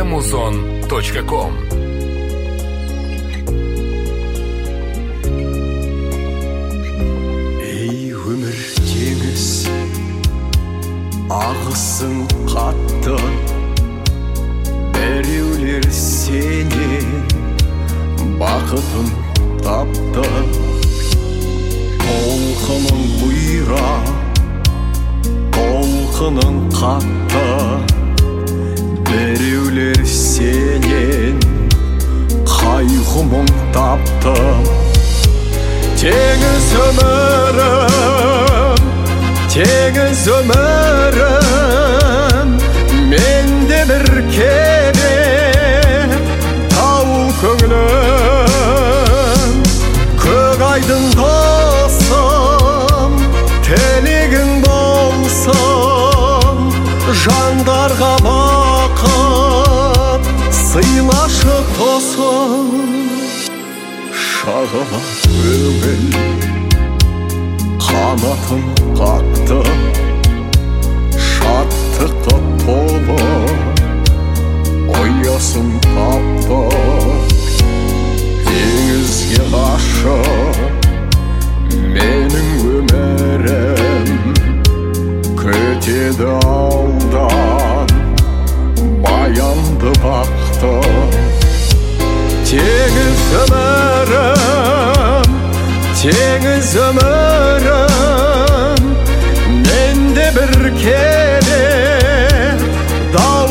muzon.com. Ей өмір теңіз, ағысың қатты, біреулер сенен бақытын тапты. Толқының бұйра, толқының қатты, біреулер сенен қайғы-мұң тапты. Теңіз өмірім, теңіз өмірім, менде бір кеме, тау көңілім. Көк айдың досым, тілегің болсын, жандарға бақыт сыйлашы тосым. Шағыма көңіл қанатын қақты, шаттыққа толы ұясын тапты. Теңізге ғашық менің өмірім, күтеді алдан баянды бақты. Теңіз өмірім, теңіз өмірім, менде бір кеме, дау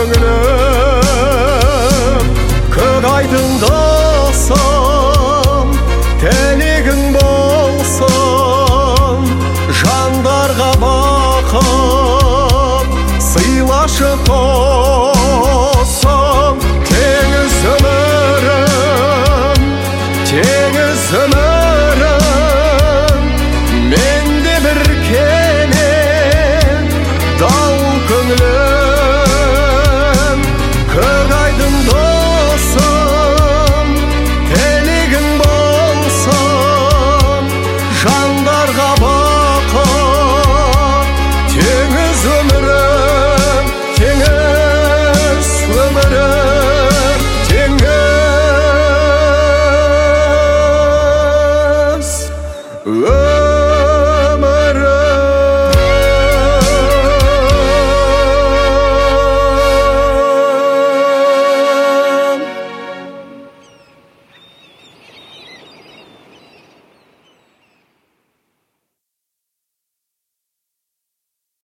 көңілім. Көк айдың досым, тілегің болсын, жандарға бақыт сыйлашы